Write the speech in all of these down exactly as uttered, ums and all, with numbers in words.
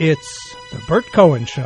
It's The Bert Cohen Show.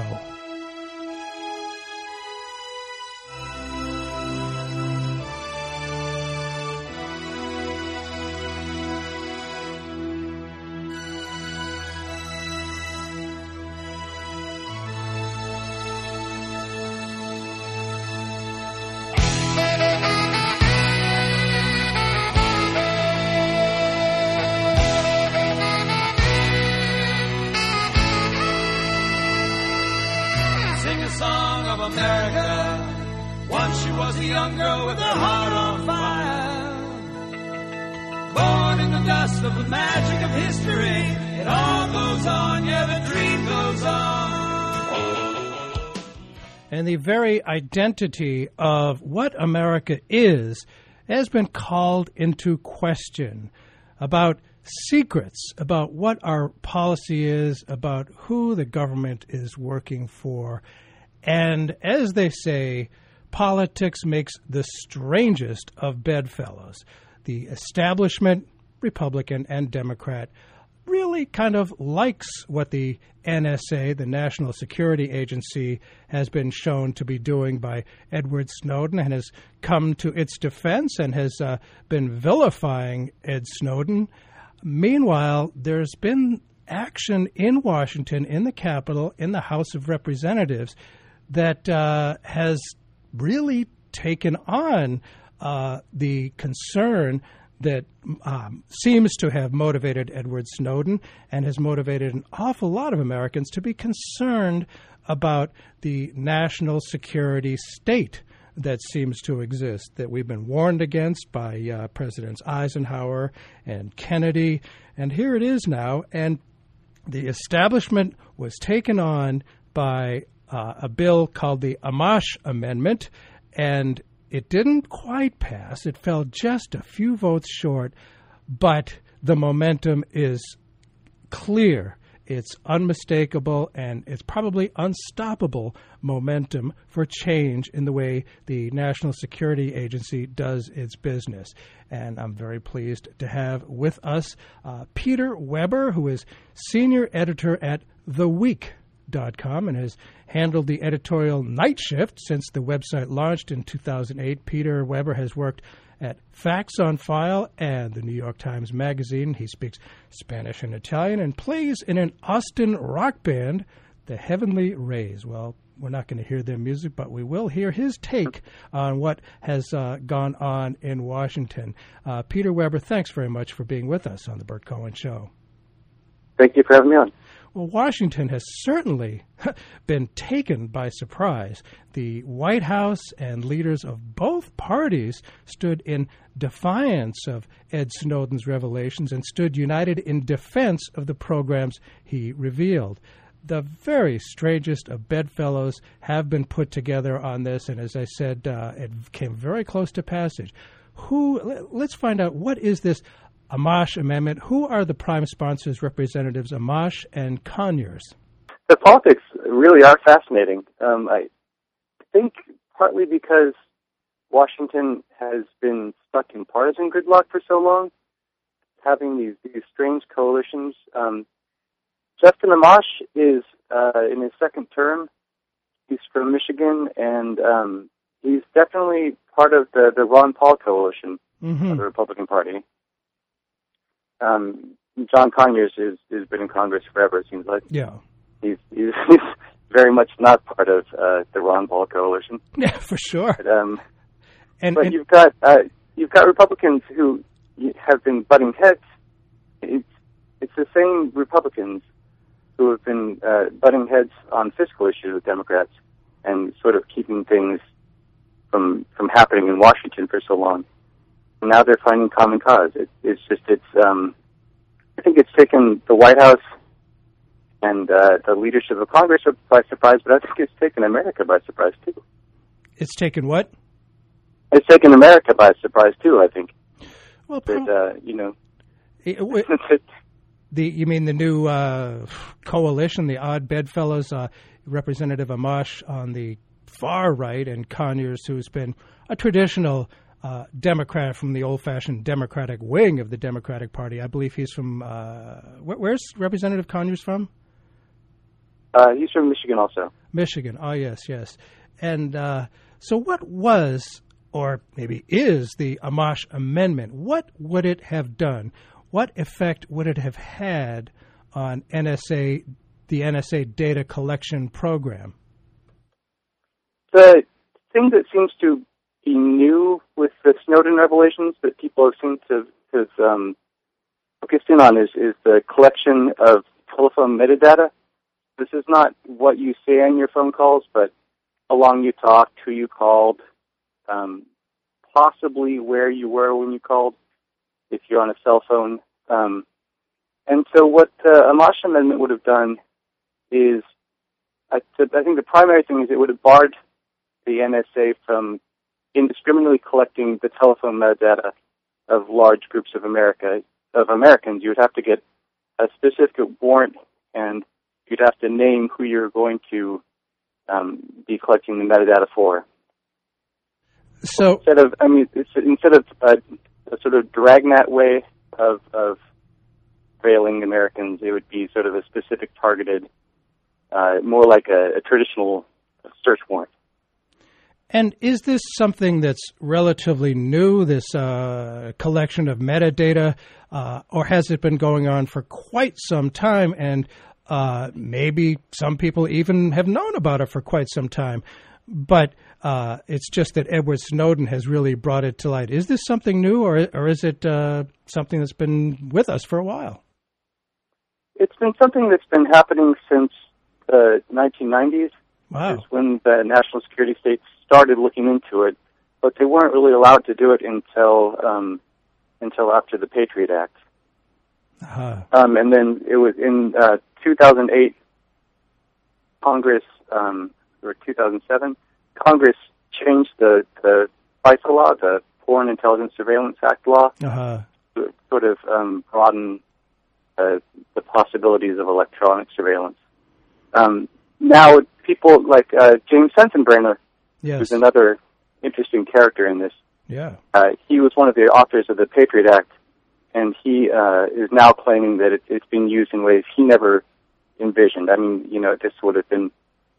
And the very identity of what America is has been called into question, about secrets, about what our policy is, about who the government is working for. And as they say, politics makes the strangest of bedfellows. The establishment, Republican and Democrat, really kind of likes what the N S A, the National Security Agency, has been shown to be doing by Edward Snowden, and has come to its defense and has uh, been vilifying Ed Snowden. Meanwhile, there's been action in Washington, in the Capitol, in the House of Representatives, that uh, has really taken on uh, the concern that um, seems to have motivated Edward Snowden and has motivated an awful lot of Americans to be concerned about the national security state that seems to exist, that we've been warned against by uh, Presidents Eisenhower and Kennedy. And here it is now. And the establishment was taken on by uh, a bill called the Amash Amendment, and it didn't quite pass. It fell just a few votes short, but the momentum is clear. It's unmistakable, and it's probably unstoppable momentum for change in the way the National Security Agency does its business. And I'm very pleased to have with us uh, Peter Weber, who is senior editor at The Week dot com and has handled the editorial night shift since the website launched in two thousand eight. Peter Weber has worked at Facts on File and the New York Times Magazine. He speaks Spanish and Italian and plays in an Austin rock band, the Heavenly Rays. Well, we're not going to hear their music, but we will hear his take on what has uh, gone on in Washington. Uh, Peter Weber, thanks very much for being with us on The Bert Cohen Show. Thank you for having me on. Well, Washington has certainly been taken by surprise. The White House and leaders of both parties stood in defiance of Ed Snowden's revelations and stood united in defense of the programs he revealed. The very strangest of bedfellows have been put together on this, and as I said, uh, it came very close to passage. Who? Let's find out, what is this Amash Amendment? Who are the prime sponsors, Representatives Amash and Conyers? The politics really are fascinating. Um, I think partly because Washington has been stuck in partisan gridlock for so long, having these, these strange coalitions. Um, Justin Amash is uh, in his second term. He's from Michigan, and um, he's definitely part of the, the Ron Paul coalition mm-hmm. of the Republican Party. Um, John Conyers is, has been in Congress forever, it seems like. Yeah. He's, he's, he's very much not part of uh, the Ron Paul coalition. Yeah, for sure. But, um, and, but and you've got uh, you've got Republicans who have been butting heads. It's it's the same Republicans who have been uh, butting heads on fiscal issues with Democrats and sort of keeping things from from happening in Washington for so long. Now they're finding common cause. It, it's just, it's, um, I think it's taken the White House and uh, the leadership of Congress by surprise, but I think it's taken America by surprise, too. It's taken what? It's taken America by surprise, too, I think. Well, but, uh, you know. It, it, the You mean the new uh, coalition, the odd bedfellows, uh, Representative Amash on the far right and Conyers, who's been a traditional Uh, Democrat from the old-fashioned Democratic wing of the Democratic Party. I believe he's from, uh, wh- where's Representative Conyers from? Uh, he's from Michigan also. Michigan, oh, yes, yes. And uh, so what was, or maybe is, the Amash Amendment? What would it have done? What effect would it have had on N S A, the N S A data collection program? The thing that seems to be new with the Snowden revelations that people seem to have um, focused in on is, is the collection of telephone metadata. This is not what you say on your phone calls, but how long you talked, who you called, um, possibly where you were when you called, if you're on a cell phone. Um, and so what the Amash Amendment would have done is, I, I think the primary thing is it would have barred the N S A from indiscriminately collecting the telephone metadata of large groups of America of Americans. You would have to get a specific warrant, and you'd have to name who you're going to um, be collecting the metadata for. So instead of, I mean, it's, instead of uh, a sort of dragnet way of of trailing Americans, it would be sort of a specific, targeted, uh, more like a, a traditional search warrant. And is this something that's relatively new, this uh, collection of metadata, uh, or has it been going on for quite some time, and uh, maybe some people even have known about it for quite some time, but uh, it's just that Edward Snowden has really brought it to light? Is this something new, or, or is it uh, something that's been with us for a while? It's been something that's been happening since the nineteen nineties. Wow. Is when the national security states started looking into it, but they weren't really allowed to do it until um, until after the Patriot Act. Uh-huh. Um, and then it was in uh, two thousand eight, Congress, um, or two thousand seven, Congress changed the, the FISA law, the Foreign Intelligence Surveillance Act law, uh-huh. to sort of um, broaden uh, the possibilities of electronic surveillance. Um, now, people like uh, James Sensenbrenner, yes. who's another interesting character in this. Yeah. Uh, he was one of the authors of the Patriot Act, and he uh, is now claiming that it, it's been used in ways he never envisioned. I mean, you know, this would have been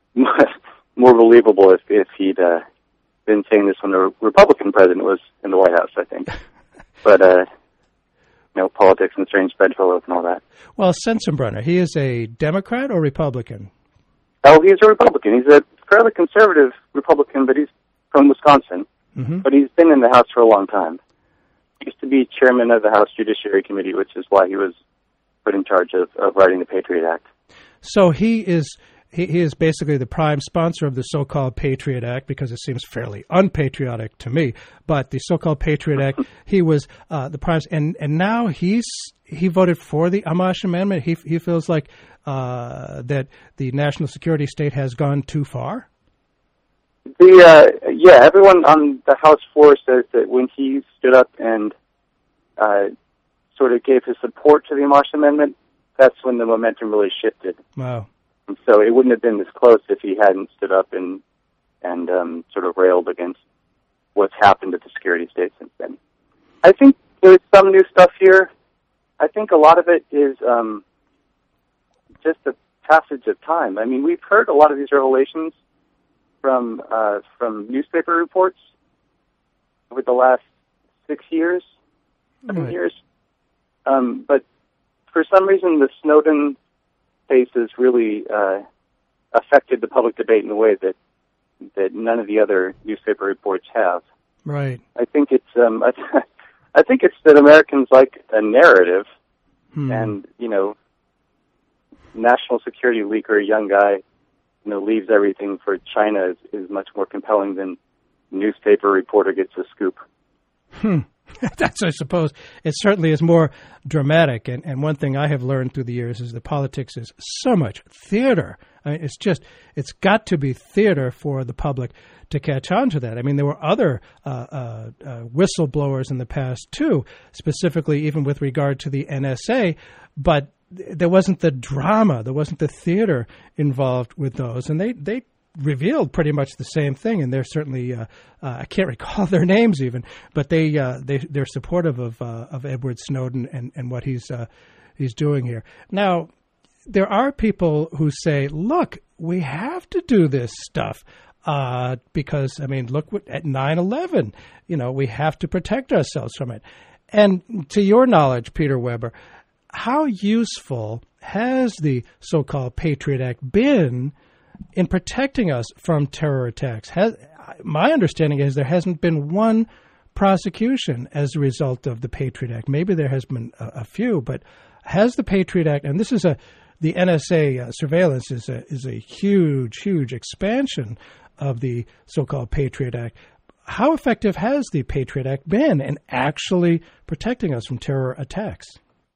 more believable if, if he'd uh, been saying this when the Republican president was in the White House, I think. But, uh, you know, politics and strange bedfellows and all that. Well, Sensenbrenner, he is a Democrat or Republican? Oh, he's a Republican. He's a fairly conservative Republican, but he's from Wisconsin. Mm-hmm. But he's been in the House for a long time. He used to be chairman of the House Judiciary Committee, which is why he was put in charge of, of writing the Patriot Act. So he is he, he is basically the prime sponsor of the so-called Patriot Act, because it seems fairly unpatriotic to me. But the so-called Patriot Act, he was uh, the prime, and and now he's he voted for the Amash Amendment. He he feels like uh, that the national security state has gone too far. The uh, yeah, everyone on the House floor says that when he stood up and uh, sort of gave his support to the Amash Amendment, that's when the momentum really shifted. Wow! And so it wouldn't have been this close if he hadn't stood up and and um, sort of railed against what's happened at the security state since then. I think there's some new stuff here. I think a lot of it is um, just the passage of time. I mean, we've heard a lot of these revelations from uh, from newspaper reports over the last six years, seven right. years. Um, but for some reason, the Snowden case has really uh, affected the public debate in a way that that none of the other newspaper reports have. Right. I think it's um, I, I think it's that Americans like a narrative, hmm. and you know, national security leaker, young guy, you know, leaves everything for China is, is much more compelling than newspaper reporter gets a scoop. Hmm. That's, I suppose, it certainly is more dramatic. And, and one thing I have learned through the years is that politics is so much theater. I mean, it's just, it's got to be theater for the public to catch on to that. I mean, there were other uh, uh, uh, whistleblowers in the past, too, specifically even with regard to the N S A, but there wasn't the drama, there wasn't the theater involved with those. And they, they revealed pretty much the same thing, and they're certainly uh, uh, I can't recall their names even, but they uh, they they're supportive of uh, of Edward Snowden and, and what he's uh, he's doing here. Now, there are people who say, look, we have to do this stuff uh, because, I mean, look what, at nine eleven, you know, we have to protect ourselves from it. And to your knowledge, Peter Weber, how useful has the so-called Patriot Act been in protecting us from terror attacks? Has, my understanding is there hasn't been one prosecution as a result of the Patriot Act. Maybe there has been a, a few, but has the Patriot Act, and this is a, the N S A uh, surveillance is a, is a huge, huge expansion of the so-called Patriot Act. How effective has the Patriot Act been in actually protecting us from terror attacks?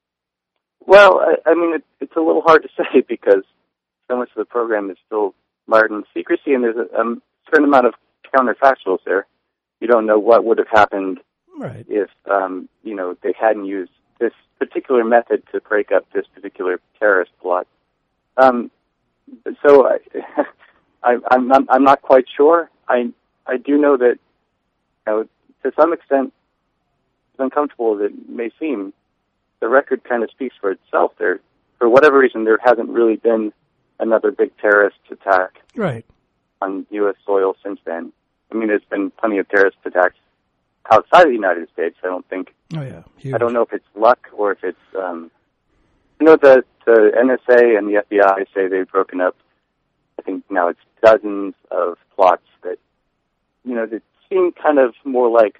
Well, I, I mean, it, it's a little hard to say because so much of the program is still mired in secrecy, and there's a, a certain amount of counterfactuals there. You don't know what would have happened right. if, um, you know, they hadn't used this particular method to break up this particular terrorist plot. Um, so I, I, I'm not, I'm not quite sure. I, I do know that, you know, to some extent, as uncomfortable as it may seem, the record kind of speaks for itself. There, for whatever reason, there hasn't really been another big terrorist attack right. on U S soil since then. I mean, there's been plenty of terrorist attacks outside of the United States. I don't think. Oh yeah. Huge. I don't know if it's luck or if it's. Um, you know, the the N S A and the F B I say they've broken up. I think now it's dozens of plots that, you know, that seem kind of more like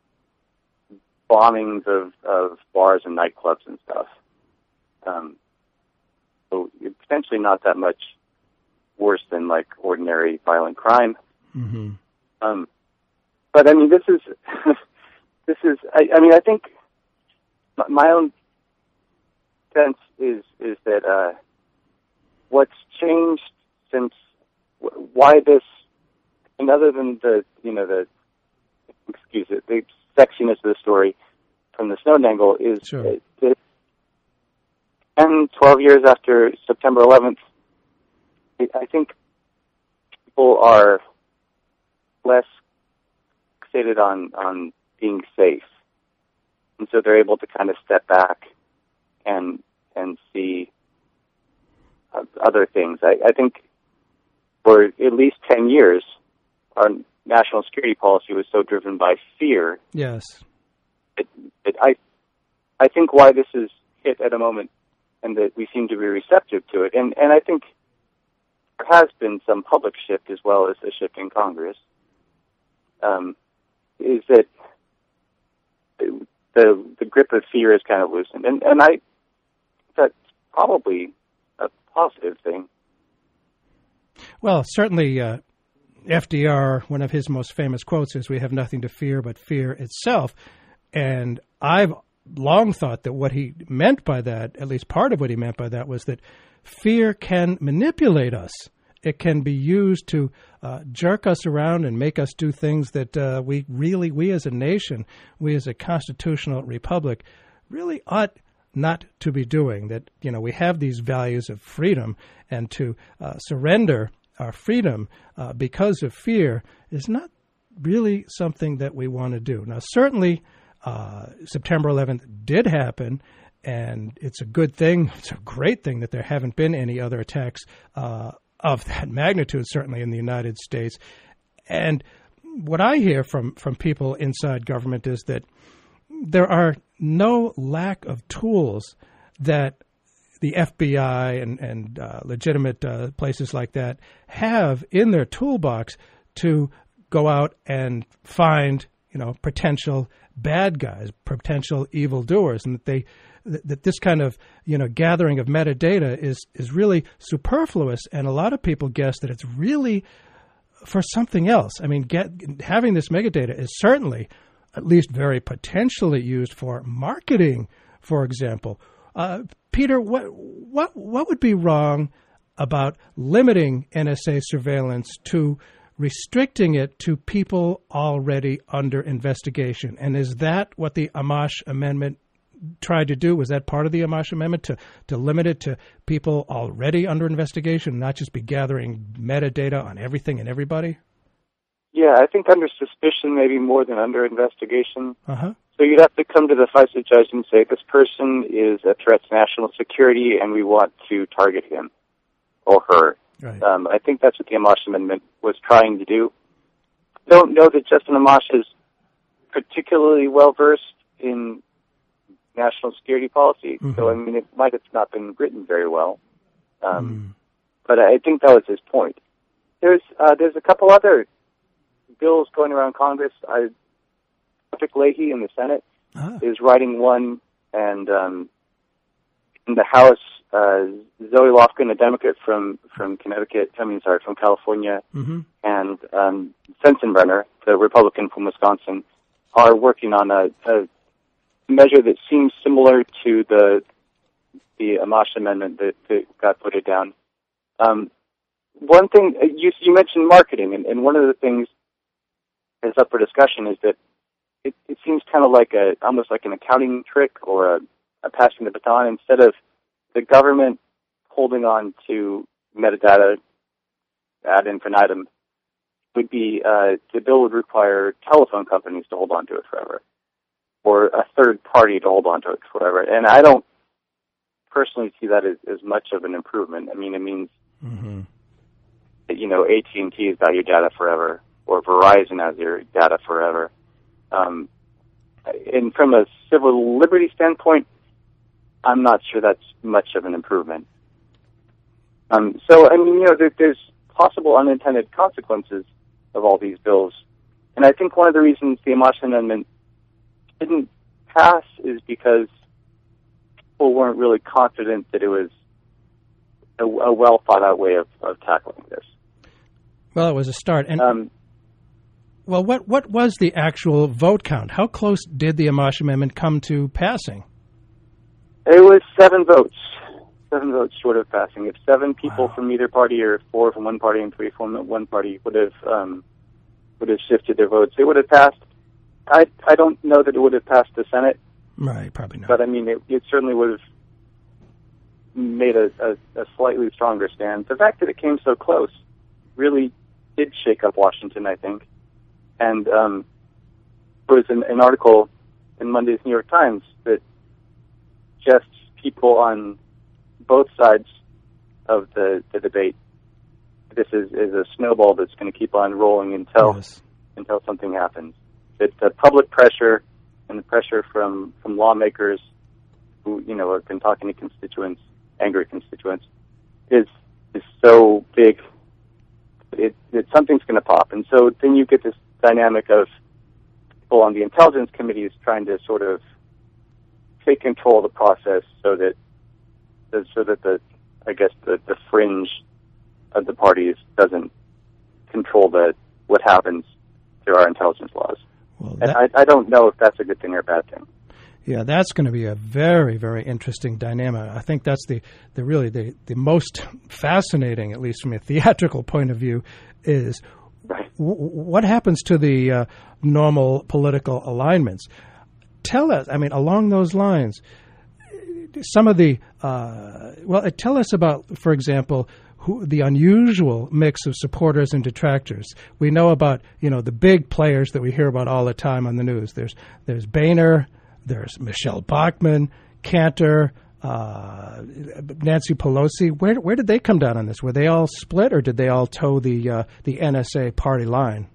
bombings of, of bars and nightclubs and stuff. Um, so it's potentially not that much worse than like ordinary violent crime. Mm-hmm. Um, but I mean, this is this is. I, I mean, I think my own sense is is that uh, what's changed since why this, and other than the you know the excuse it the sexiness of the story from the Snowden angle is sure. that ten, twelve years after September eleventh, I think people are less fixated on, on being safe. And so they're able to kind of step back and and see uh, other things. I, I think for at least ten years, our national security policy was so driven by fear. Yes. It, it, I, I think why this is hit at a moment and that we seem to be receptive to it, and, and I think there has been some public shift as well as a shift in Congress, um, is that the, the the grip of fear is kind of loosened. And, and I that's probably a positive thing. Well, certainly uh, F D R, one of his most famous quotes is, "We have nothing to fear but fear itself." And I've long thought that what he meant by that, at least part of what he meant by that, was that fear can manipulate us. It can be used to uh, jerk us around and make us do things that uh, we really, we as a nation, we as a constitutional republic, really ought not to be doing. That, you know, we have these values of freedom, and to uh, surrender our freedom uh, because of fear is not really something that we want to do. Now, certainly, uh, September eleventh did happen, and it's a good thing. It's a great thing that there haven't been any other attacks uh, of that magnitude, certainly in the United States. And what I hear from, from people inside government is that there are no lack of tools that the F B I and, and uh, legitimate uh, places like that have in their toolbox to go out and find, you know, potential bad guys, potential evildoers, and that they that this kind of, you know, gathering of metadata is is really superfluous, and a lot of people guess that it's really for something else. I mean, get, having this metadata is certainly at least very potentially used for marketing, for example. Uh, Peter, what what what would be wrong about limiting N S A surveillance to restricting it to people already under investigation? And is that what the Amash Amendment tried to do? Was that part of the Amash Amendment, to, to limit it to people already under investigation, not just be gathering metadata on everything and everybody? Yeah, I think under suspicion maybe more than under investigation. Uh-huh. So you'd have to come to the FISA judge and say, this person is a threat to national security and we want to target him or her. Right. Um, I think that's what the Amash Amendment was trying to do. I don't know that Justin Amash is particularly well-versed in national security policy, mm-hmm. so I mean, it might have not been written very well. Um, mm. But I think that was his point. There's uh, there's a couple other bills going around Congress. I, Patrick Leahy in the Senate ah. is writing one, and um, in the House, uh, Zoe Lofgren, a Democrat from, from Connecticut, I mean, sorry, from California, mm-hmm. and um, Sensenbrenner, the Republican from Wisconsin, are working on a, a measure that seems similar to the the Amash Amendment that, that got voted down. Um, one thing, you, you mentioned marketing, and, and one of the things that's up for discussion is that it, it seems kind of like a, almost like an accounting trick or a, a passing the baton. Instead of the government holding on to metadata ad infinitum, would be, uh, the bill would require telephone companies to hold on to it forever, or a third party to hold on to it forever. And I don't personally see that as, as much of an improvement. I mean, it means mm-hmm. that, you know, A T and T has got your data forever, or Verizon has your data forever. Um, and from a civil liberty standpoint, I'm not sure that's much of an improvement. Um, so, I mean, you know, there, there's possible unintended consequences of all these bills. And I think one of the reasons the Amash Amendment didn't pass is because people weren't really confident that it was a, a well thought out way of, of tackling this. Well, it was a start. And um, well, what what was the actual vote count? How close did the Amash Amendment come to passing? It was seven votes. Seven votes short of passing. If seven people wow. from either party, or four from one party and three from one party, would have um, would have shifted their votes, it would have passed. I I don't know that it would have passed the Senate. Right, probably not. But I mean, it, it certainly would have made a, a, a slightly stronger stand. The fact that it came so close really did shake up Washington, I think. And um, there was an, an article in Monday's New York Times that just people on both sides of the, the debate, this is, is a snowball that's going to keep on rolling until yes. until something happens. That the public pressure and the pressure from, from lawmakers who, you know, have been talking to constituents, angry constituents, is is so big it, that something's going to pop. And so then you get this dynamic of people on the Intelligence Committees trying to sort of take control of the process so that so that the, I guess, the, the fringe of the parties doesn't control the what happens through our intelligence laws. Well, that, and I, I don't know if that's a good thing or a bad thing. Yeah, that's going to be a very, very interesting dynamic. I think that's the, the really the, the most fascinating, at least from a theatrical point of view, is right. w- what happens to the uh, normal political alignments. Tell us, I mean, along those lines, some of the, uh, well, tell us about, for example, Who, the unusual mix of supporters and detractors. We know about, you know, the big players that we hear about all the time on the news. There's there's Boehner, there's Michelle Bachmann, Cantor, uh, Nancy Pelosi. Where where did they come down on this? Were they all split, or did they all toe the uh, the N S A party line?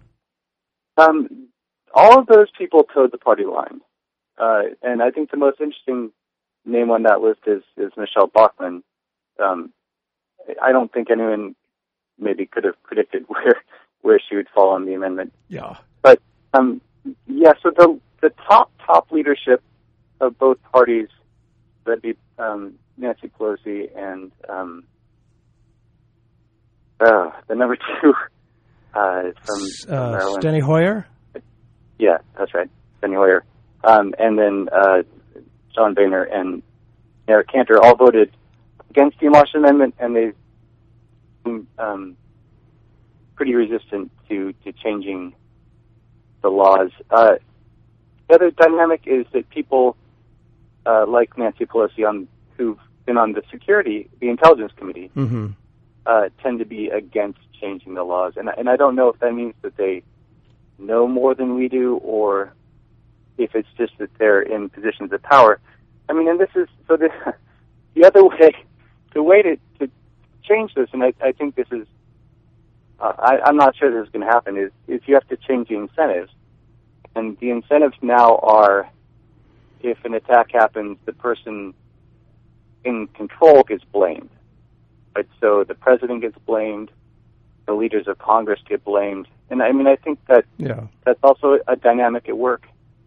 Um, all of those people towed the party line, uh, and I think the most interesting name on that list is is Michelle Bachmann. Um, I don't think anyone maybe could have predicted where where she would fall on the amendment. Yeah. But um, yeah, so the the top top leadership of both parties, that'd be um, Nancy Pelosi and um, uh, the number two uh, from uh, Maryland, Steny Hoyer. Yeah, that's right, Steny Hoyer, um, and then uh, John Boehner and Eric Cantor all voted against the Amash Amendment, and they've been um, pretty resistant to, to changing the laws. Uh, the other dynamic is that people uh, like Nancy Pelosi, on, who've been on the security, the Intelligence Committee, mm-hmm. uh, tend to be against changing the laws. And, and I don't know if that means that they know more than we do, or if it's just that they're in positions of power. I mean, and this is, so the, the other way, the way to, to change this, and I, I think this is, uh, I, I'm not sure this is going to happen, is, is you have to change the incentives. And the incentives now are, if an attack happens, the person in control gets blamed. Right? So the president gets blamed, the leaders of Congress get blamed. And I mean, I think that yeah. that's also a dynamic at work.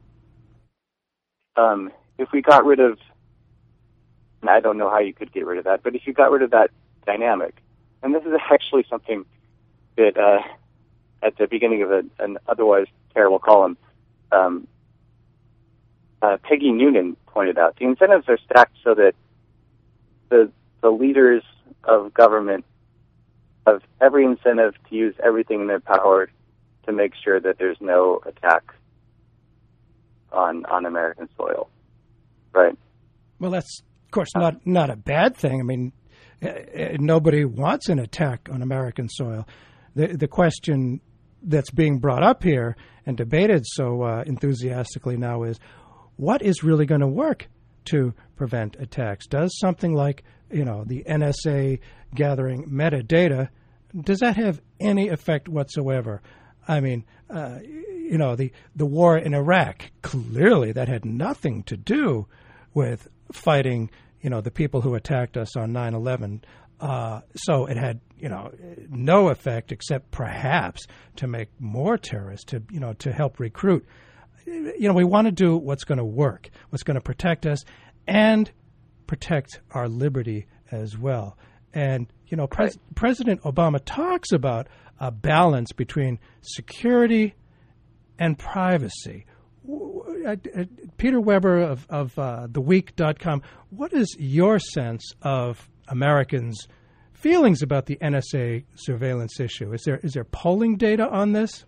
Um, if we got rid of, and I don't know how you could get rid of that, but if you got rid of that dynamic, and this is actually something that uh, at the beginning of a, an otherwise terrible column, um, uh, Peggy Noonan pointed out, the incentives are stacked so that the the leaders of government have every incentive to use everything in their power to make sure that there's no attack on on American soil, right? Well, that's, of course, not, not a bad thing. I mean, uh, nobody wants an attack on American soil. The, the question that's being brought up here and debated so uh, enthusiastically now is, what is really going to work to prevent attacks? Does something like, you know, the N S A gathering metadata, does that have any effect whatsoever? I mean, uh, you know, the, the war in Iraq, clearly that had nothing to do with fighting, you know, the people who attacked us on nine eleven. Uh, so it had, you know, no effect except perhaps to make more terrorists, to, you know, to help recruit. You know, we want to do what's going to work, what's going to protect us and protect our liberty as well. And, you know, Pres- President Obama talks about a balance between security and privacy. Uh, uh, Peter Weber of, of uh, the week dot com, what is your sense of Americans' feelings about the N S A surveillance issue? Is there is there polling data on this?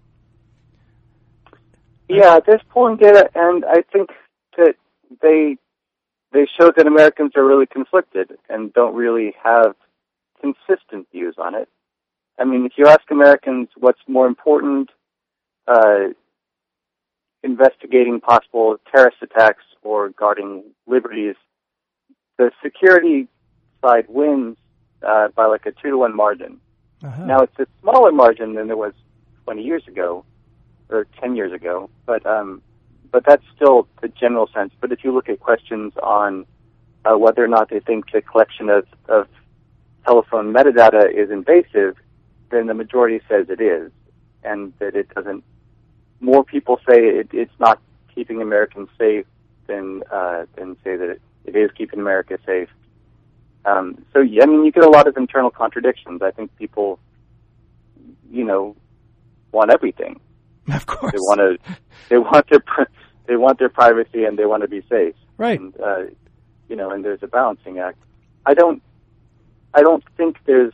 Yeah, there's polling data, and I think that they they show that Americans are really conflicted and don't really have consistent views on it. I mean, if you ask Americans what's more important, uh, investigating possible terrorist attacks or guarding liberties, the security side wins uh, by like a two to one margin. Uh-huh. Now, it's a smaller margin than there was twenty years ago or ten years ago, but um, but that's still the general sense. But if you look at questions on uh, whether or not they think the collection of, of telephone metadata is invasive, then the majority says it is, and that it doesn't. More people say it, it's not keeping Americans safe than uh, than say that it, it is keeping America safe. Um, so, yeah, I mean, you get a lot of internal contradictions. I think people, you know, want everything. Of course, they want to. They want their. They want their privacy and they want to be safe. Right. And, uh, you know, and there's a balancing act. I don't. I don't think there's.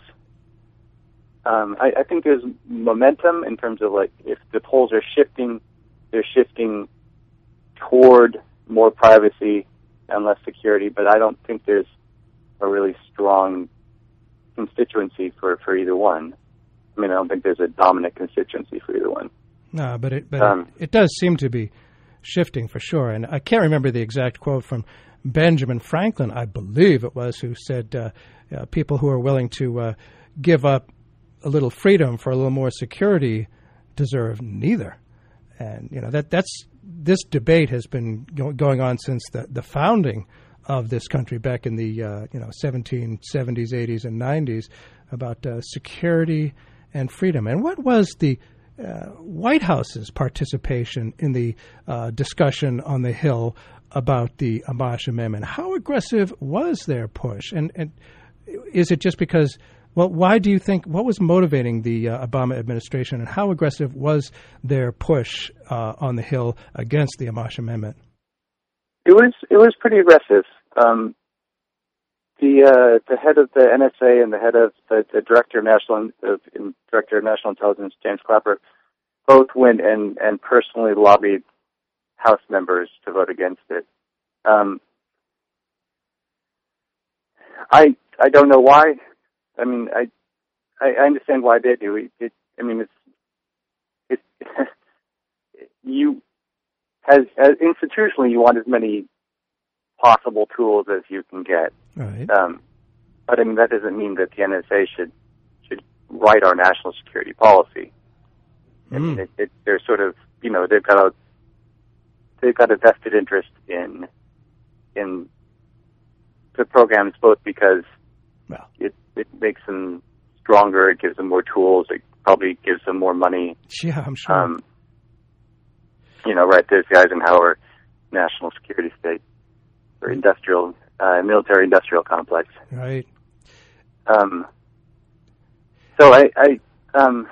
Um, I, I think there's momentum in terms of like if the polls are shifting, they're shifting toward more privacy and less security. But I don't think there's a really strong constituency for, for either one. I mean, I don't think there's a dominant constituency for either one. No, but it but um, it, it does seem to be shifting for sure. And I can't remember the exact quote from Benjamin Franklin, I believe it was, who said uh, uh, people who are willing to uh, give up a little freedom for a little more security deserve neither. And, you know, that that's this debate has been go- going on since the, the founding of this country back in the, uh, you know, seventeen seventies, eighties, and nineties about uh, security and freedom. And what was the uh, White House's participation in the uh, discussion on the Hill about the Amash Amendment? How aggressive was their push? And, and is it just because... Well, why do you think, what was motivating the uh, Obama administration, and how aggressive was their push uh, on the Hill against the Amash Amendment? It was it was pretty aggressive. Um, the uh, the head of the N S A and the head of the, the director of national of, director of national intelligence, James Clapper, both went and, and personally lobbied House members to vote against it. Um, I I don't know why. I mean, I, I understand why they do it. it I mean, it's it. You has, as institutionally, you want as many possible tools as you can get. Right. Um, but I mean, that doesn't mean that the N S A should should write our national security policy. I mean, Mm. it, it, they're sort of, you know, they've got a they've got a vested interest in in the programs, both because Well. it it makes them stronger, it gives them more tools, it probably gives them more money. Yeah, I'm sure. Um, you know, right, there's the Eisenhower national security state, or industrial, uh, military-industrial complex. Right. Um, so I, I um,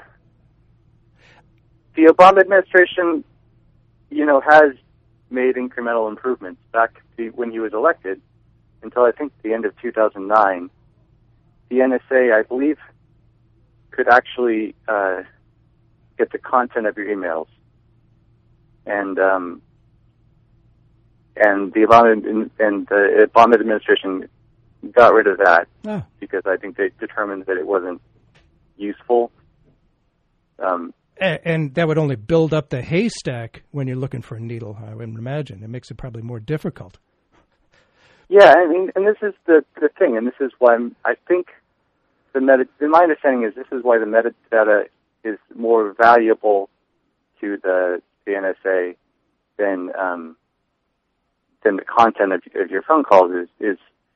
the Obama administration, you know, has made incremental improvements back to when he was elected until I think the end of two thousand nine. The N S A, I believe, could actually uh, get the content of your emails, and um, and the Obama and the Obama administration got rid of that Oh. because I think they determined that it wasn't useful. Um, A- And that would only build up the haystack when you're looking for a needle, I would imagine. It makes it probably more difficult. yeah, I mean, and this is the the thing, and this is why I'm, I think the meta. My understanding is this is why the metadata is more valuable to the the N S A than um, than the content of, of your phone calls. Is is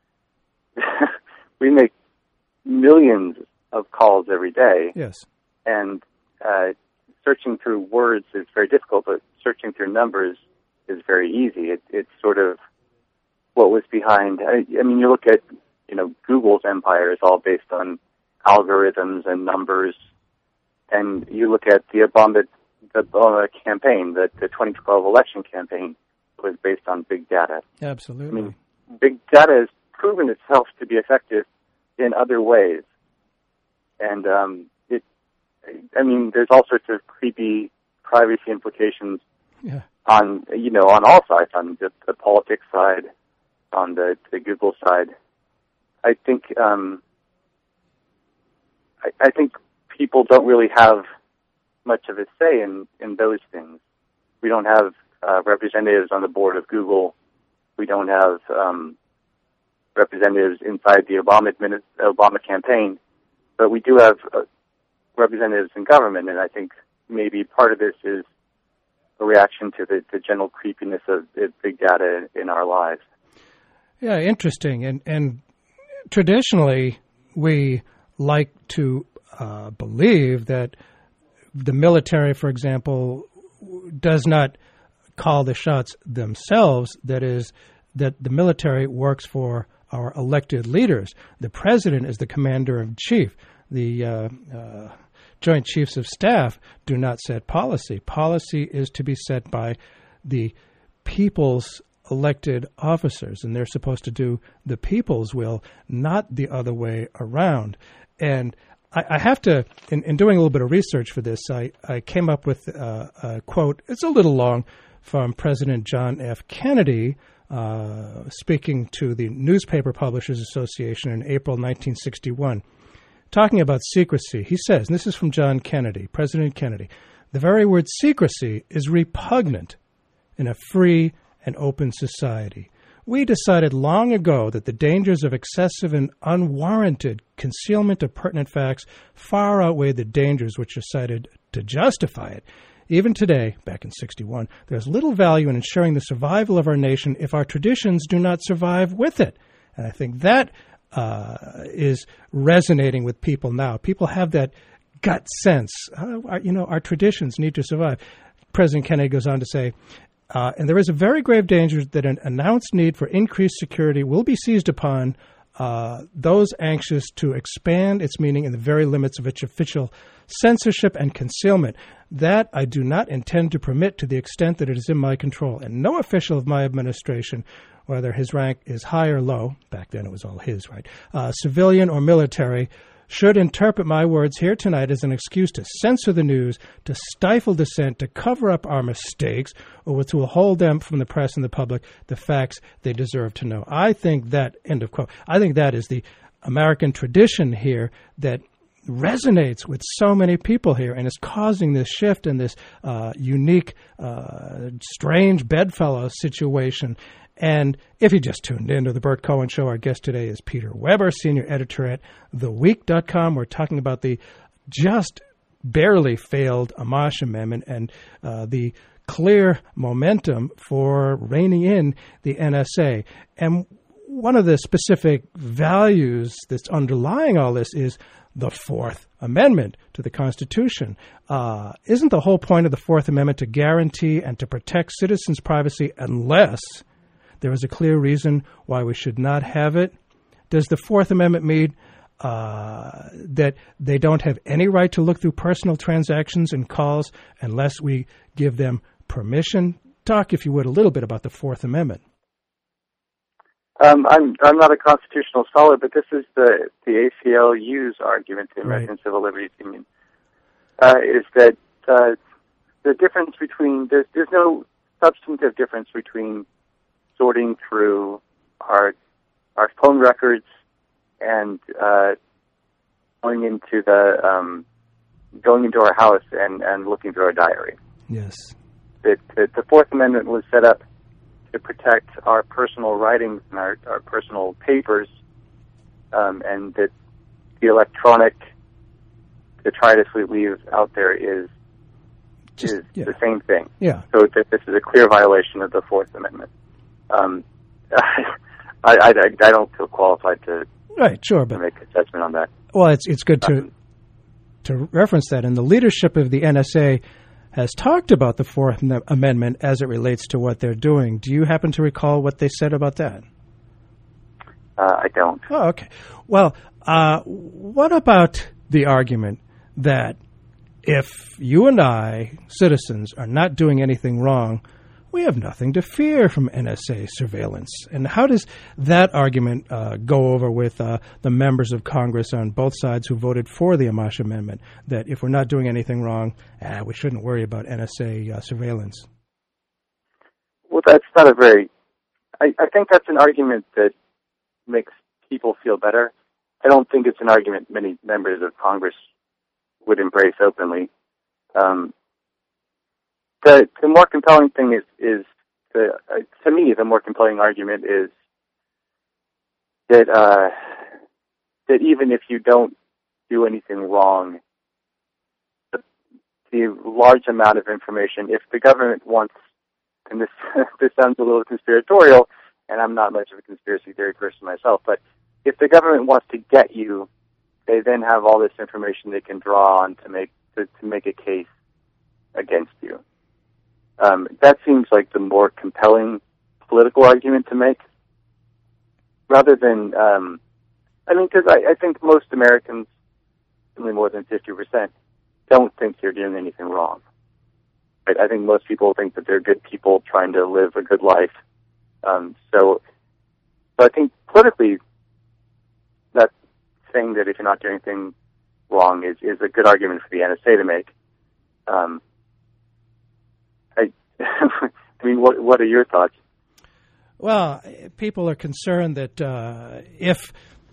we make millions of calls every day, Yes. and uh, searching through words is very difficult, but searching through numbers is very easy. It, it's sort of what was behind. I, I mean, you look at, you know, Google's empire is all based on algorithms and numbers, and you look at the Obama, the Obama campaign, the, the twenty twelve election campaign was based on big data. Absolutely. I mean, big data has proven itself to be effective in other ways, and um, it. I mean, there's all sorts of creepy privacy implications yeah. on, you know, on all sides, on the, the politics side, on the, the Google side. I think um, I, I think people don't really have much of a say in, in those things. We don't have uh, representatives on the board of Google. We don't have um, representatives inside the Obama admin, Obama campaign, but we do have uh, representatives in government, and I think maybe part of this is a reaction to the, the general creepiness of big data in our lives. Yeah, interesting. And and traditionally, we like to uh, believe that the military, for example, does not call the shots themselves. That is, that the military works for our elected leaders. The president is the commander-in-chief. The uh, uh, Joint Chiefs of Staff do not set policy. Policy is to be set by the people's elected officers, and they're supposed to do the people's will, not the other way around. And I, I have to, in, in doing a little bit of research for this, I, I came up with uh, a quote. It's a little long, from President John F. Kennedy, uh, speaking to the Newspaper Publishers Association in April nineteen sixty-one. Talking about secrecy, he says, and this is from John Kennedy, President Kennedy, the very word secrecy is repugnant in a free and open society. We decided long ago that the dangers of excessive and unwarranted concealment of pertinent facts far outweigh the dangers which are cited to justify it. Even today, back in sixty-one, there's little value in ensuring the survival of our nation if our traditions do not survive with it. And I think that Uh, is resonating with people now. People have that gut sense. Uh, our, you know, our traditions need to survive. President Kennedy goes on to say, uh, and there is a very grave danger that an announced need for increased security will be seized upon uh, those anxious to expand its meaning in the very limits of its official censorship and concealment. That I do not intend to permit to the extent that it is in my control, and no official of my administration, whether his rank is high or low, back then it was all his, right, uh, civilian or military, should interpret my words here tonight as an excuse to censor the news, to stifle dissent, to cover up our mistakes, or to withhold them from the press and the public the facts they deserve to know. I think that, end of quote, I think that is the American tradition here, that resonates with so many people here and is causing this shift in this uh, unique, uh, strange bedfellow situation. And if you just tuned into the Burt Cohen Show, our guest today is Peter Weber, senior editor at the week dot com. We're talking about the just barely failed Amash Amendment and uh, the clear momentum for reining in the N S A. And one of the specific values that's underlying all this is the Fourth Amendment to the Constitution. Uh, isn't the whole point of the Fourth Amendment to guarantee and to protect citizens' privacy unless there is a clear reason why we should not have it? Does the Fourth Amendment mean uh, that they don't have any right to look through personal transactions and calls unless we give them permission? Talk, if you would, a little bit about the Fourth Amendment. Um, I'm I'm not a constitutional scholar, but this is the the A C L U's argument, the American Right. Civil Liberties Union, uh, is that uh, the difference between there's there's no substantive difference between sorting through our our phone records and uh, going into the um, going into our house and, and looking through our diary. Yes. That the, the Fourth Amendment was set up to protect our personal writings and our, our personal papers, um, and that the electronic detritus we leave out there is Just, is yeah. the same thing. Yeah. So that this is a clear violation of the Fourth Amendment. Um, I, I, I don't feel qualified to, Right, sure, to but make a judgment on that. well, it's it's good to Um, to reference that. And the leadership of the N S A has talked about the Fourth Amendment as it relates to what they're doing. Do you happen to recall what they said about that? Uh, I don't. Oh, okay. Well, uh, what about the argument that if you and I, citizens, are not doing anything wrong, we have nothing to fear from N S A surveillance? And how does that argument uh, go over with uh, the members of Congress on both sides who voted for the Amash Amendment, that if we're not doing anything wrong, ah, we shouldn't worry about N S A uh, surveillance? Well, that's not a very... I, I think that's an argument that makes people feel better. I don't think it's an argument many members of Congress would embrace openly. Um, the, the more compelling thing is, is the, uh, to me, the more compelling argument is that uh, that even if you don't do anything wrong, the, the large amount of information, if the government wants, and this this sounds a little conspiratorial, and I'm not much of a conspiracy theory person myself, but if the government wants to get you, they then have all this information they can draw on to make to, to make a case against you. Um, that seems like the more compelling political argument to make, rather than, um, I mean, because I, I think most Americans, certainly more than fifty percent, don't think you're doing anything wrong. Right? I think most people think that they're good people trying to live a good life. Um, so, so I think politically, that saying that if you're not doing anything wrong is, is a good argument for the N S A to make. Um, I, I mean, what what are your thoughts? Well, people are concerned that uh, if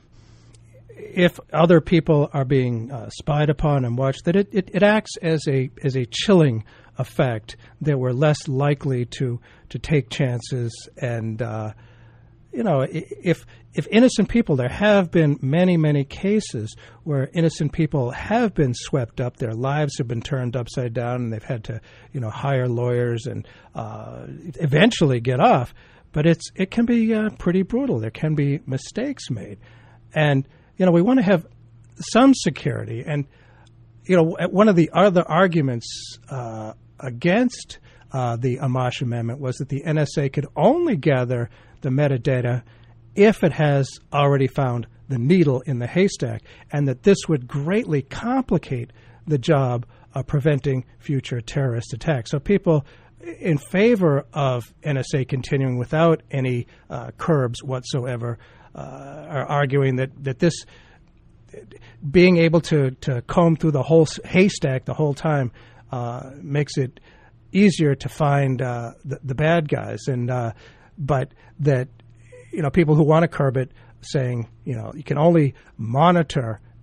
if other people are being uh, spied upon and watched, that it, it, it acts as a as a chilling effect, that we're less likely to to take chances. And uh, you know, if if innocent people, there have been many many cases where innocent people have been swept up, their lives have been turned upside down, and they've had to you know hire lawyers and uh, eventually get off. But it's it can be uh, pretty brutal. There can be mistakes made, and you know we want to have some security. And you know one of the other arguments uh, against uh, the Amash Amendment was that the N S A could only gather the metadata if it has already found the needle in the haystack, and that this would greatly complicate the job of preventing future terrorist attacks. So people in favor of N S A continuing without any uh, curbs whatsoever uh, are arguing that, that this being able to, to comb through the whole haystack the whole time uh, makes it easier to find uh, the, the bad guys. And uh, but that you know people who want to curb it saying you know you can only monitor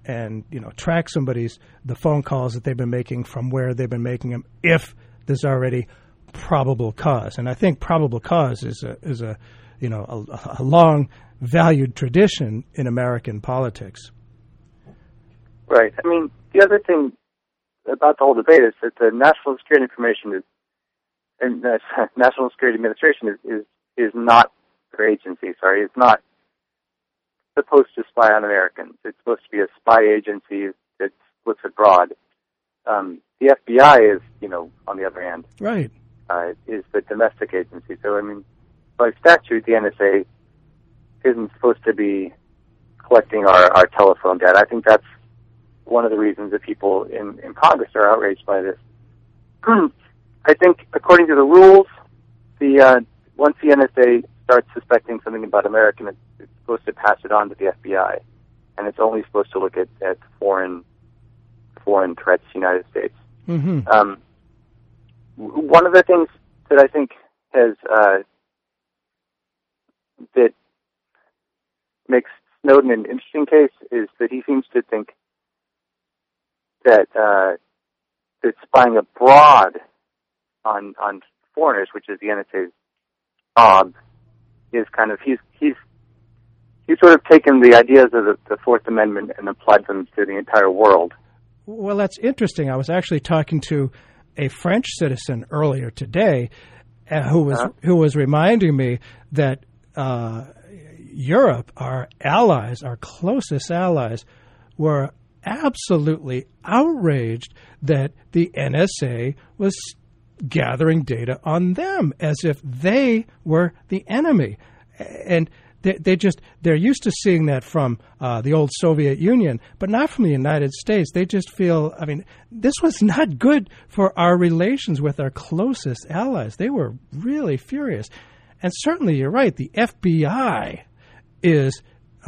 and you know track somebody's the phone calls that they've been making from where they've been making them if there's already probable cause. And I think probable cause is a is a you know a, a long valued tradition in American politics. Right. I mean, the other thing about the whole debate is that the National Security Information is, and the National Security Administration is, is is not their agency. Sorry, it's not supposed to spy on Americans. It's supposed to be a spy agency that looks abroad. Um, the F B I is, you know, on the other hand, right, uh, is the domestic agency. So, I mean, by statute, the N S A isn't supposed to be collecting our, our telephone data. I think that's one of the reasons that people in, in Congress are outraged by this. I think, according to the rules, the uh, once the N S A starts suspecting something about American, it's, it's supposed to pass it on to the F B I, and it's only supposed to look at, at foreign foreign threats to the United States. Mm-hmm. Um, one of the things that I think has uh, that makes Snowden an interesting case is that he seems to think that uh, that spying abroad on on foreigners, which is the N S A's job, is kind of he's he's he's sort of taken the ideas of the, the Fourth Amendment and applied them to the entire world. Well, that's interesting. I was actually talking to a French citizen earlier today, uh, who was uh-huh. who was reminding me that uh, Europe, our allies, our closest allies, were absolutely outraged that the N S A was gathering data on them as if they were the enemy. And they, they just, they're used to seeing that from uh, the old Soviet Union, but not from the United States. They just feel, I mean, this was not good for our relations with our closest allies. They were really furious. And certainly you're right, the F B I is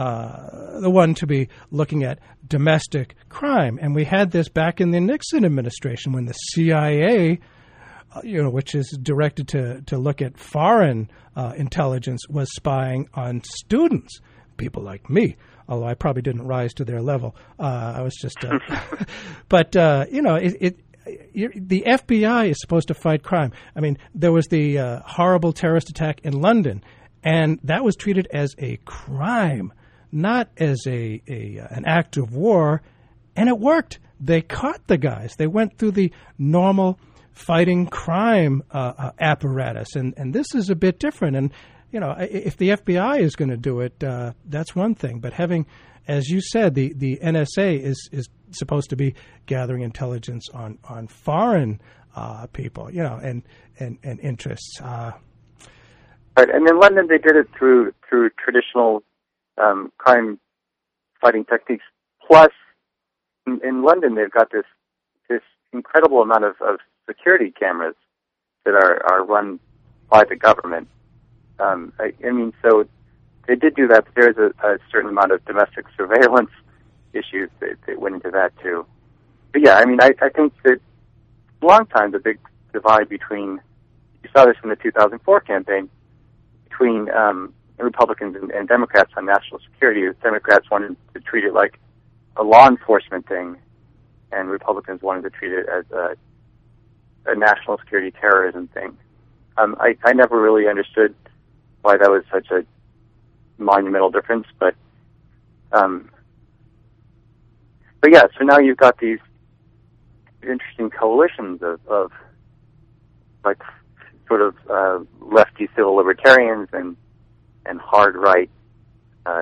uh, the one to be looking at domestic crime. And we had this back in the Nixon administration when the C I A, uh, you know, which is directed to, to look at foreign uh, intelligence, was spying on students, people like me, although I probably didn't rise to their level. Uh, I was just, uh, but, uh, you know, it, it the F B I is supposed to fight crime. I mean, there was the uh, horrible terrorist attack in London, and that was treated as a crime, not as a, a an act of war, and it worked. They caught the guys. They went through the normal fighting crime uh, uh, apparatus, and, and this is a bit different. And, you know, if the F B I is going to do it, uh, that's one thing. But having, as you said, the, the N S A is, is supposed to be gathering intelligence on, on foreign uh, people, you know, and, and, and interests. Uh, right. And in London, they did it through through traditional um, crime fighting techniques. Plus, in, in London, they've got this this incredible amount of, of security cameras that are, are run by the government. Um, I, I mean, so they did do that, but there's a, a certain amount of domestic surveillance issues that, that went into that, too. But, yeah, I mean, I, I think that a long time the big divide between, you saw this in the two thousand four campaign, between um, Republicans and, and Democrats on national security. Democrats wanted to treat it like a law enforcement thing, and Republicans wanted to treat it as a, a national security terrorism thing. Um, I, I never really understood why that was such a monumental difference, but um, but yeah. So now you've got these interesting coalitions of, of like sort of uh, lefty civil libertarians and and hard right. Uh,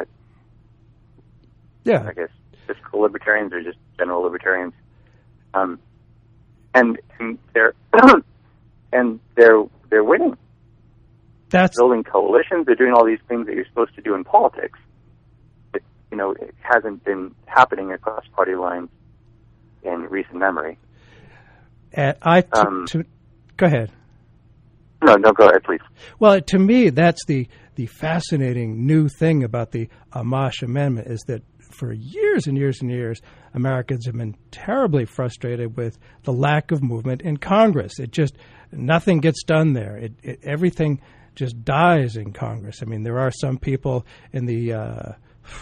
yeah, I guess fiscal libertarians or just general libertarians. Um, and, and they're and they're they're winning. That's building coalitions. They're doing all these things that you're supposed to do in politics. It, you know, it hasn't been happening across party lines in recent memory. Uh, I t- um, to, go ahead. No, no, go ahead, please. Well, to me, that's the the fascinating new thing about the Amash Amendment is that for years and years and years, Americans have been terribly frustrated with the lack of movement in Congress. It just, nothing gets done there. It, it, everything just dies in Congress. I mean, there are some people in the uh,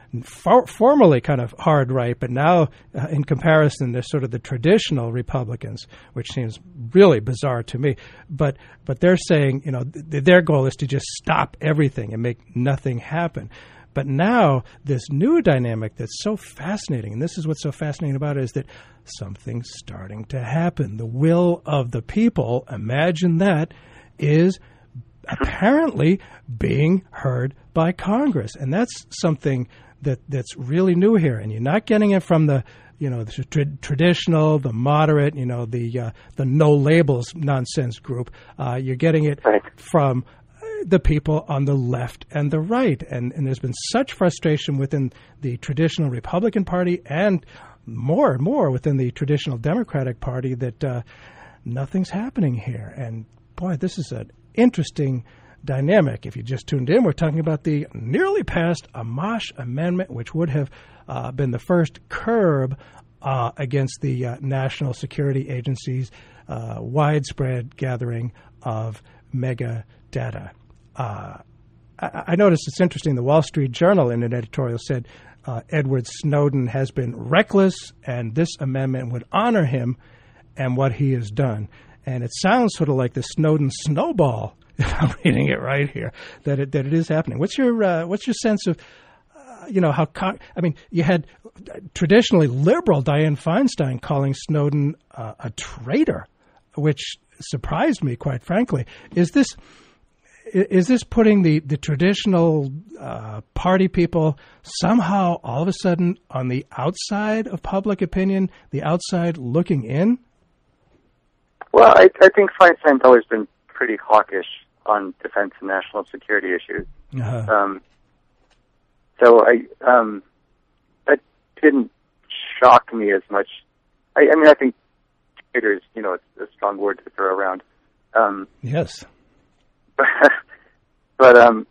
for, formerly kind of hard right, but now uh, in comparison, they're sort of the traditional Republicans, which seems really bizarre to me. But but they're saying, you know, th- their goal is to just stop everything and make nothing happen. But now this new dynamic that's so fascinating, and this is what's so fascinating about it, is that something's starting to happen. The will of the people, imagine that, is apparently being heard by Congress. And that's something that, that's really new here. And you're not getting it from the, you know, the tra- traditional, the moderate, you know, the uh, the no labels nonsense group. Uh, you're getting it right. from the people on the left and the right. And, and there's been such frustration within the traditional Republican Party and more and more within the traditional Democratic Party that uh, nothing's happening here. And, boy, this is an interesting dynamic. If you just tuned in, we're talking about the nearly passed Amash Amendment, which would have uh, been the first curb uh, against the uh, National Security Agency's uh, widespread gathering of mega data. Uh, I, I noticed it's interesting. The Wall Street Journal, in an editorial, said uh, Edward Snowden has been reckless, and this amendment would honor him and what he has done. And it sounds sort of like the Snowden snowball, if I'm reading it right here, that it that it is happening. What's your uh, what's your sense of, uh, you know, how? Con- I mean, you had traditionally liberal Dianne Feinstein calling Snowden uh, a traitor, which surprised me, quite frankly. Is this is this putting the the traditional uh, party people somehow all of a sudden on the outside of public opinion, the outside looking in? Well, I, I think Feinstein's always been pretty hawkish on defense and national security issues. Uh-huh. Um, so I um, that didn't shock me as much. I, I mean, I think traitors, you know, it's a strong word to throw around. Um, yes. But, but um,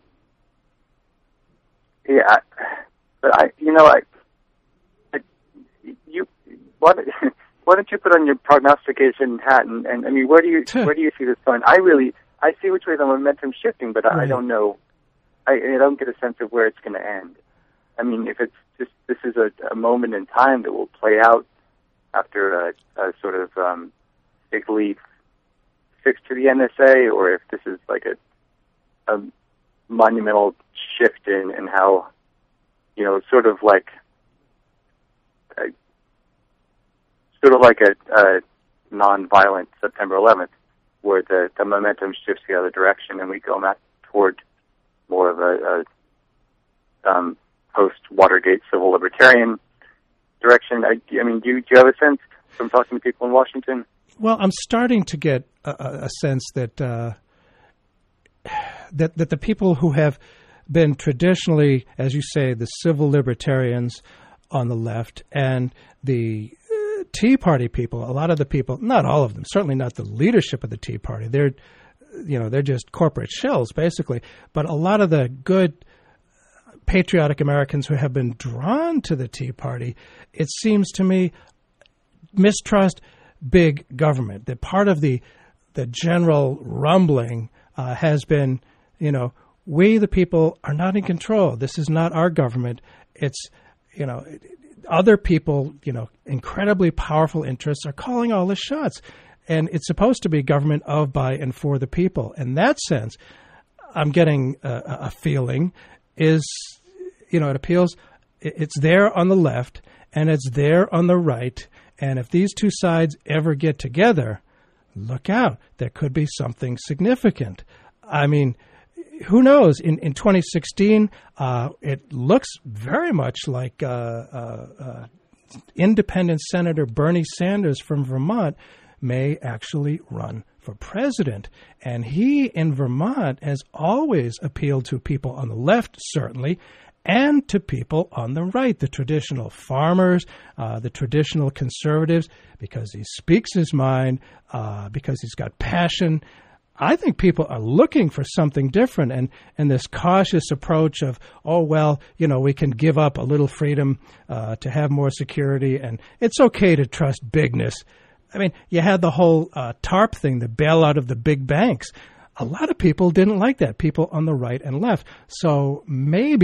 yeah, but I, you know, I, I you, what? Why don't you put on your prognostication hat and, and I mean, where do you where do you see this going? I really I see which way the momentum's shifting, but I, right. I don't know. I, I don't get a sense of where it's going to end. I mean, if it's just this is a, a moment in time that will play out after a, a sort of um, big leaf fix to the N S A, or if this is like a, a monumental shift in, in how, you know, sort of like. A, Sort of like a, a non-violent September eleventh, where the, the momentum shifts the other direction, and we go back toward more of a, a um, post-Watergate civil libertarian direction. I, I mean, do you, do you have a sense from talking to people in Washington? Well, I'm starting to get a, a sense that uh, that that the people who have been traditionally, as you say, the civil libertarians on the left and the Tea Party people, a lot of the people, not all of them, certainly not the leadership of the Tea Party. They're, you know, they're just corporate shells, basically. But a lot of the good patriotic Americans who have been drawn to the Tea Party, it seems to me, mistrust big government. That part of the the general rumbling uh, has been, you know, we the people are not in control. This is not our government. It's, you know, it, other people, you know, incredibly powerful interests are calling all the shots. And it's supposed to be government of, by, and for the people. In that sense, I'm getting a, a feeling is, you know, it appeals, it's there on the left and it's there on the right. And if these two sides ever get together, look out, there could be something significant. I mean, who knows? In in twenty sixteen, uh, it looks very much like uh, uh, uh, independent Senator Bernie Sanders from Vermont may actually run for president. And he, in Vermont, has always appealed to people on the left, certainly, and to people on the right, the traditional farmers, uh, the traditional conservatives, because he speaks his mind, uh, because he's got passion. I think people are looking for something different, and, and this cautious approach of, oh, well, you know, we can give up a little freedom uh, to have more security, and it's okay to trust bigness. I mean, you had the whole uh, TARP thing, the bailout of the big banks. A lot of people didn't like that, people on the right and left. So maybe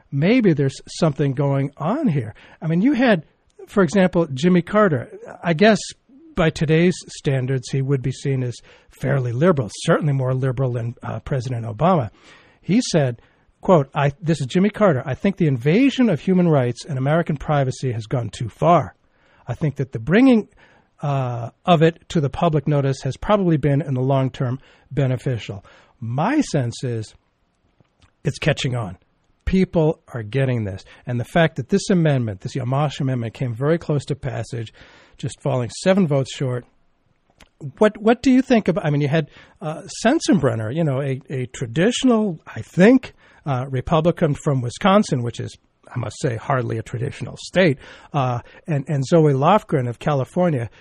maybe there's something going on here. I mean, you had, for example, Jimmy Carter. I guess by today's standards, he would be seen as fairly liberal, certainly more liberal than uh, President Obama. He said, quote, I, this is Jimmy Carter, I think the invasion of human rights and American privacy has gone too far. I think that the bringing uh, of it to the public notice has probably been, in the long term, beneficial. My sense is it's catching on. People are getting this. And the fact that this amendment, this Amash amendment, came very close to passage, just falling seven votes short. What what do you think about, I mean, you had uh, Sensenbrenner, you know, a, a traditional, I think, uh, Republican from Wisconsin, which is, I must say, hardly a traditional state, uh, and, and Zoe Lofgren of California.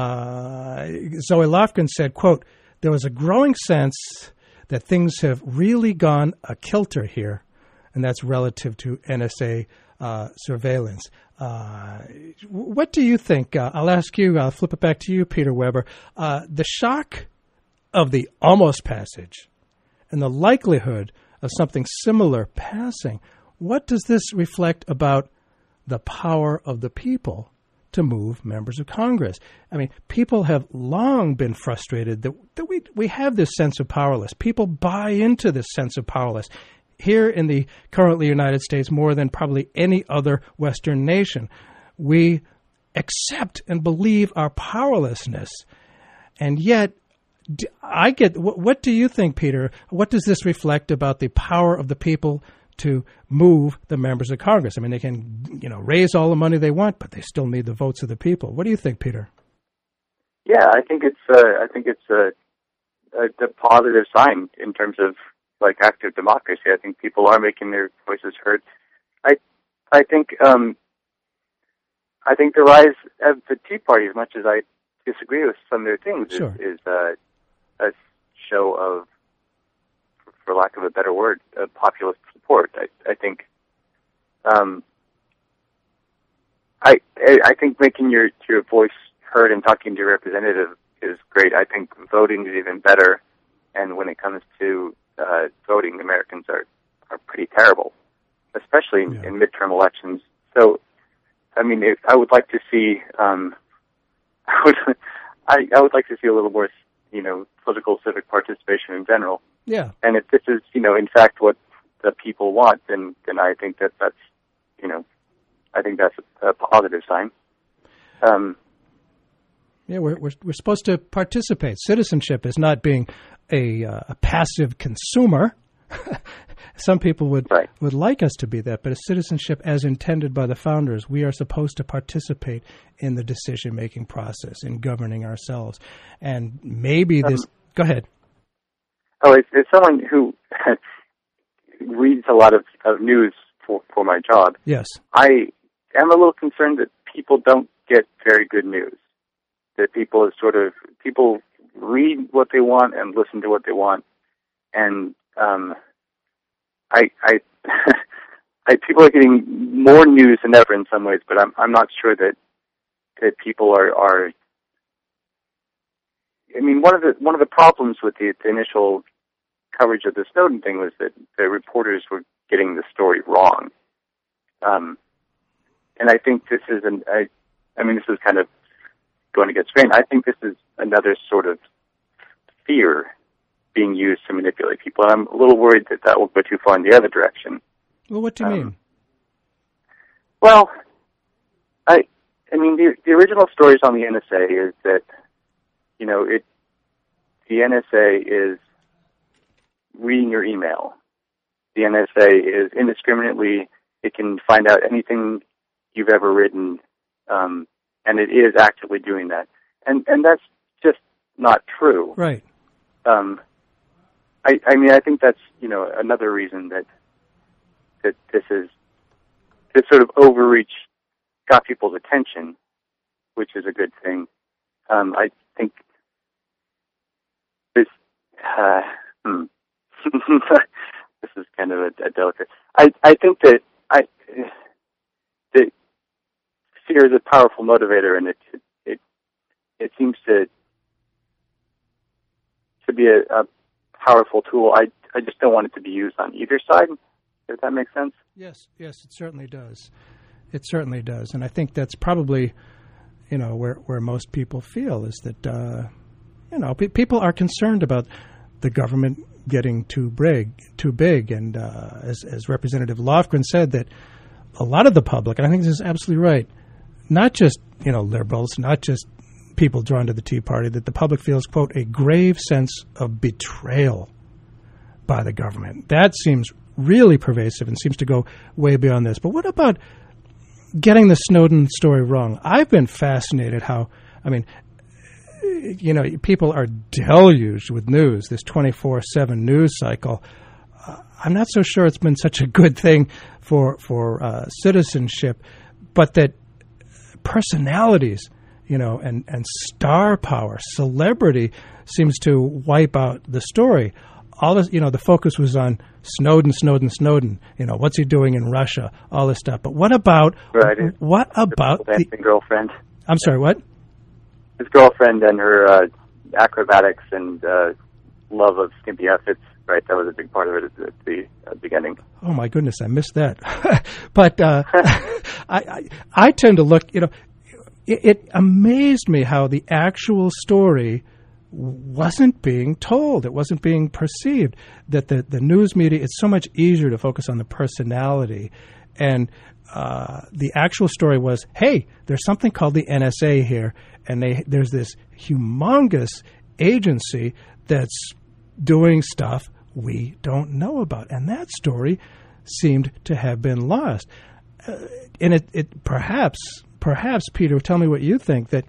Uh, Zoe Lofgren said, quote, there was a growing sense that things have really gone a kilter here, and that's relative to N S A uh, surveillance. Uh, what do you think? Uh, I'll ask you, I'll flip it back to you, Peter Weber. Uh, the shock of the almost passage and the likelihood of something similar passing, what does this reflect about the power of the people to move members of Congress? I mean, people have long been frustrated that, that we, we have this sense of powerless. People buy into this sense of powerless here in the currently United States more than probably any other Western nation. We accept and believe our powerlessness. And yet, I get, what, what do you think, Peter? What does this reflect about the power of the people to move the members of Congress? I mean, they can, you know, raise all the money they want, but they still need the votes of the people. What do you think, Peter? Yeah, I think it's uh, I think it's a, a, a positive sign in terms of like active democracy. I think people are making their voices heard. I I think um, I think the rise of the Tea Party, as much as I disagree with some of their things, sure. is, is uh, a show of, for lack of a better word, uh, populist support. I, I think, um, I I think making your your voice heard and talking to your representative is great. I think voting is even better, and when it comes to uh, voting, Americans are are pretty terrible, especially in, yeah. in midterm elections. So, I mean, if, I would like to see, um, I would I, I would like to see a little more, you know, political civic participation in general. Yeah. And if this is, you know, in fact what the people want, then, then I think that that's, you know, I think that's a, a positive sign. Um, yeah, we're, we're we're supposed to participate. Citizenship is not being a, uh, a passive consumer. Some people would right. would like us to be that, but a citizenship as intended by the founders, we are supposed to participate in the decision-making process, in governing ourselves. And maybe this... Um, go ahead. Oh, it's, it's someone who reads a lot of, of news for, for my job. Yes. I am a little concerned that people don't get very good news. That people is sort of, people read what they want and listen to what they want. And um, I, I, I, people are getting more news than ever in some ways, but I'm, I'm not sure that that people are, are. I mean, one of the one of the problems with the, the initial coverage of the Snowden thing was that the reporters were getting the story wrong. Um, and I think this is an. I, I mean, this is kind of going to get strange. I think this is another sort of fear being used to manipulate people. And I'm a little worried that that will go too far in the other direction. Well, what do you um, mean? Well, I, I mean, the, the original stories on the N S A is that, you know, it, the N S A is reading your email. The N S A is indiscriminately, it can find out anything you've ever written, um, and it is actively doing that. And, and that's just not true. Right. Um, I, I mean, I think that's, you know, another reason that that this is this sort of overreach got people's attention, which is a good thing. Um, I think this uh, hmm. this is kind of a, a delicate. I, I think that I that fear is a powerful motivator, and it it it, it seems to to be a, a powerful tool. I I just don't want it to be used on either side. Does that make sense? Yes, yes, it certainly does. It certainly does. And I think that's probably, you know, where, where most people feel is that, uh, you know, pe- people are concerned about the government getting too big, too big. And uh, as, as Representative Lofgren said, that a lot of the public, and I think this is absolutely right, not just, you know, liberals, not just people drawn to the Tea Party, that the public feels, quote, a grave sense of betrayal by the government. That seems really pervasive and seems to go way beyond this. But what about getting the Snowden story wrong? I've been fascinated how, I mean, you know, people are deluged with news, this twenty-four seven news cycle. Uh, I'm not so sure it's been such a good thing for, for uh, citizenship, but that personalities, you know, and, and star power, celebrity seems to wipe out the story. All this, you know, the focus was on Snowden, Snowden, Snowden. You know, what's he doing in Russia? All this stuff. But what about right. what about the girlfriend? I'm sorry, what? His girlfriend and her uh, acrobatics and uh, love of skimpy outfits. Right, that was a big part of it at the uh, beginning. Oh my goodness, I missed that. But uh, I, I I tend to look. You know, it, it amazed me how the actual story wasn't being told. It wasn't being perceived. That the, the news media, it's so much easier to focus on the personality. And uh, the actual story was, hey, there's something called the N S A here, and they there's this humongous agency that's doing stuff we don't know about. And that story seemed to have been lost. Uh, and it, it perhaps, perhaps, Peter, tell me what you think, that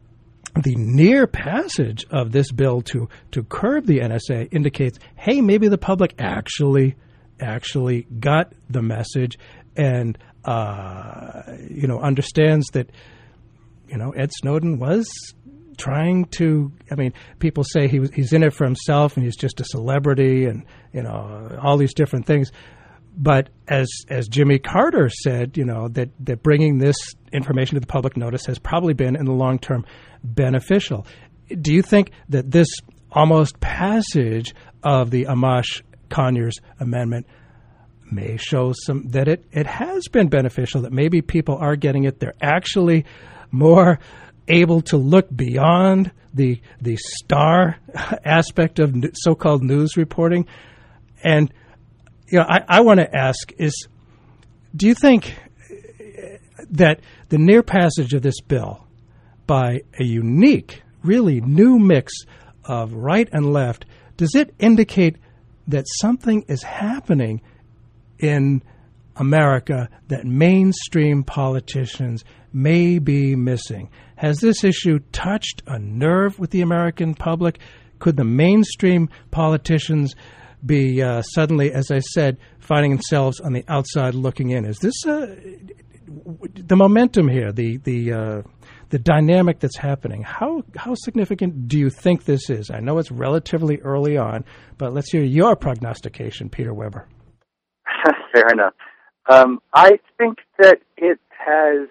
the near passage of this bill to, to curb the N S A indicates, hey, maybe the public actually actually got the message and, uh, you know, understands that, you know, Ed Snowden was trying to, I mean, people say he was, he's in it for himself and he's just a celebrity and, you know, all these different things. But as as Jimmy Carter said, you know, that, that bringing this information to the public notice has probably been, in the long term, beneficial. Do you think that this almost passage of the Amash Conyers Amendment may show some that it, it has been beneficial, that maybe people are getting it? They're actually more able to look beyond the the star aspect of so-called news reporting. And you know, I, I want to ask is, do you think that the near passage of this bill by a unique, really new mix of right and left, does it indicate that something is happening in America that mainstream politicians may be missing? Has this issue touched a nerve with the American public? Could the mainstream politicians be uh, suddenly, as I said, finding themselves on the outside looking in? Is this uh, the momentum here, the the uh, the dynamic that's happening? How how significant do you think this is? I know it's relatively early on, but let's hear your prognostication, Peter Weber. Fair enough. Um, I think that it has.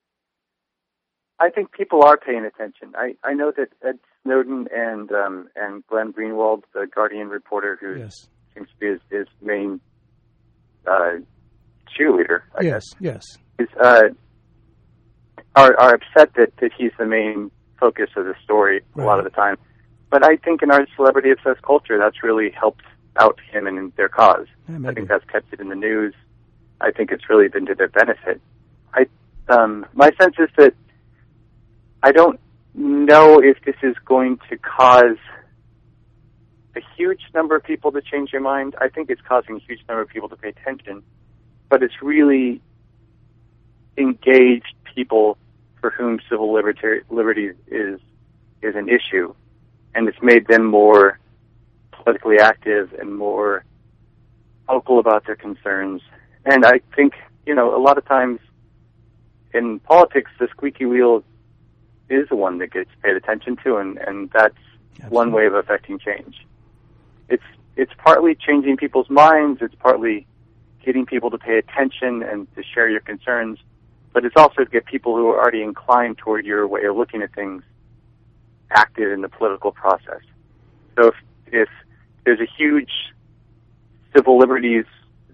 I think people are paying attention. I, I know that Ed Snowden and um, and Glenn Greenwald, the Guardian reporter, who yes. seems to be his, his main uh, cheerleader, I yes, guess, yes, is, uh, are are upset that, that he's the main focus of the story right. a lot of the time. But I think in our celebrity-obsessed culture, that's really helped out him and their cause. Yeah, I think that's kept it in the news. I think it's really been to their benefit. I um, my sense is that I don't know if this is going to cause a huge number of people to change their mind. I think it's causing a huge number of people to pay attention, but it's really engaged people for whom civil liberty, liberty is is an issue, and it's made them more politically active and more vocal about their concerns. And I think, you know, a lot of times in politics, the squeaky wheel is the one that gets paid attention to, and, and that's Absolutely. One way of affecting change. It's it's partly changing people's minds, it's partly getting people to pay attention and to share your concerns, but it's also to get people who are already inclined toward your way of looking at things active in the political process. So if, if there's a huge civil liberties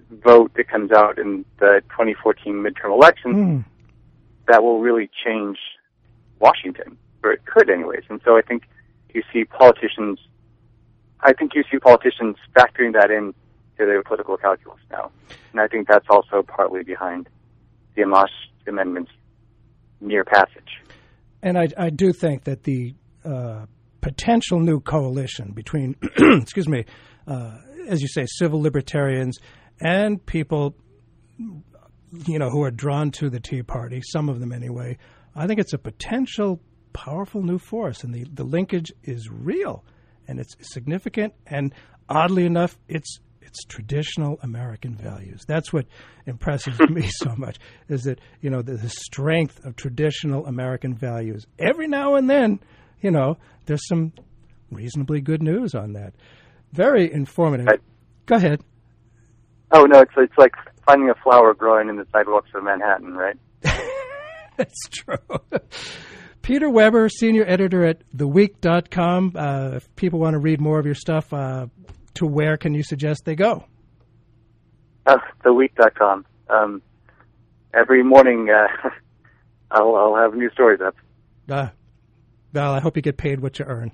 vote that comes out in the twenty fourteen midterm election Mm. that will really change Washington, or it could anyways. And so I think you see politicians, I think you see politicians factoring that in to their political calculus now. And I think that's also partly behind the Amash Amendment's near passage. And I, I do think that the uh, potential new coalition between, excuse me, uh, as you say, civil libertarians and people, you know, who are drawn to the Tea Party, some of them anyway, I think it's a potential powerful new force, and the, the linkage is real, and it's significant, and oddly enough, it's it's traditional American values. That's what impresses me so much, is that, you know, the, the strength of traditional American values. Every now and then, you know, there's some reasonably good news on that. Very informative. Right. Go ahead. Oh, no, it's it's like finding a flower growing in the sidewalks of Manhattan, right? That's true. Peter Weber, senior editor at the week dot com. Uh, if people want to read more of your stuff, uh, to where can you suggest they go? Uh, the week dot com. Um, every morning, uh, I'll, I'll have new stories up. Uh, well, I hope you get paid what you earn.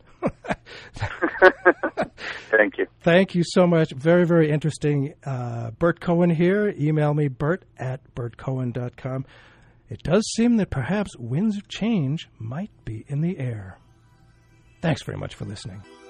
Thank you. Thank you so much. Very, very interesting. Uh, Bert Cohen here. Email me, Bert at bert cohen dot com. It does seem that perhaps winds of change might be in the air. Thanks very much for listening.